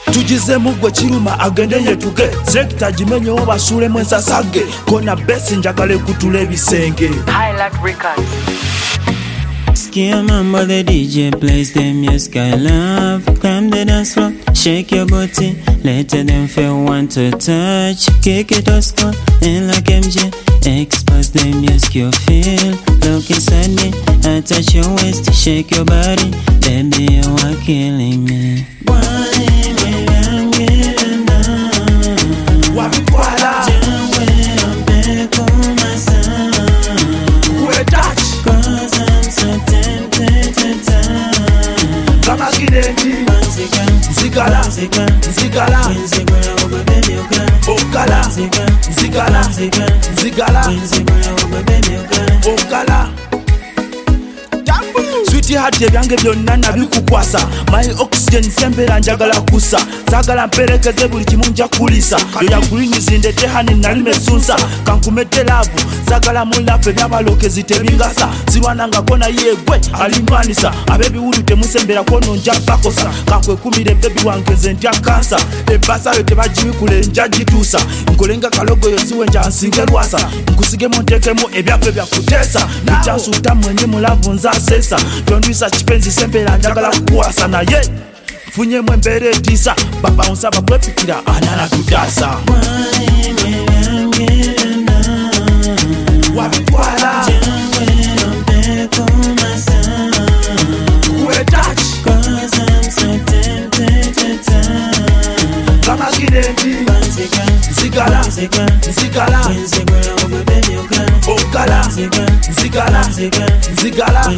tugizemu gwe kiruma agende yetuge sekta gimenyewo basuulemu ensasage kona besi njagala ekutula ebisenge. Skia mambo, the DJ plays the music I love. Climb the dance floor, shake your body, let them feel want to touch. Kick it or score, and like MJ, expose the music you feel. Look inside me, I touch your waist, shake your body, baby you are killing me. Zigala, zigala, okala, zigala, zigala, okala. Sweetie heart ebyange byonna nabikukwasa my oxygen sembera njagala kusa zagala mperekeze buli kimu nja kulisa yoya kulinizi ndete hani nalime sunsa kankumete lavu zagala mulape byabalokezi tebingasa zirwananga kona yegwe alimwanisa abebiwulu temusembera kono nja bakosa kakwekumire bebi wangeze ntya kansa ebasa yo tebagibikule nja gitusa nkolenga kalogo yoziwe nja nsinge lwasa nkusigemu ntekemu ebyakwe byakutesa nichansuta mwenye mulavu nzasesa tondwisa kipenzi sembera njagala kuwasa naye funyemu embeera etiisa babawunsa bakwepikira anana tutasa wabitwala zigala, zigala, okala, zigala, zigala,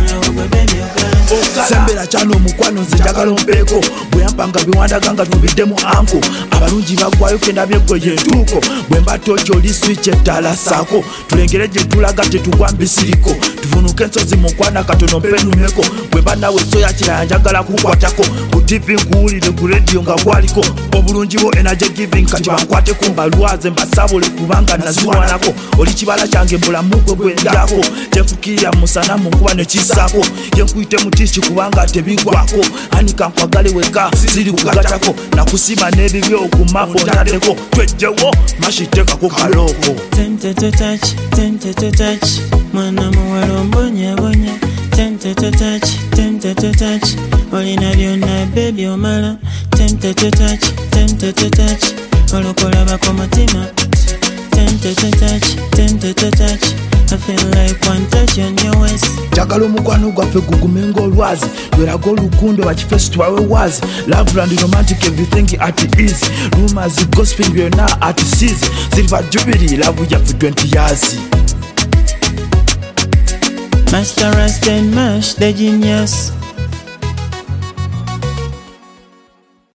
sembera chano mukwano nzijagala ompeko bweyampanga biwandaganga tubiddemu anko abalungi bagwayo kenda byegwe yentuuko bwemba tocho oli switch ettala saako tulengere gye tulaga tetugwa mbisiriko tuvunuke ensozi mukwana katono mpenumeko bwemba nawe soya kirala njagala kukwatako ku TV nkuwulire ku radio nga gwaliko obulungi bwo energy giving kati bankwate kumbalwaze mbasabule kubanga naziwanako oli kibala kyange mbulamu gwe gwendyako kyenfukirira musana munkuba nekisaako yenkuyite mutishi kubanga tebigwako anika nkwagale weka ziri kugatako nakusima n'ebibyo okumapo ntaddeko twejjewo mashitekako kaloko tempted to touch mwana muwala ombonyabonya tempted to touch olina byonna baby omala tempted to touch olukolabako mutima tempted to touch I feel like one touch on your waist. Jagalo mukwano gwaffe gugumenga olwazi lweraga olukundo bakifeesi tubawe wazi Loveland romantic everything at ease rumors gospel byonna at seas Silver Jubilee love yaffe 20 years Master Rasta and Mash the genius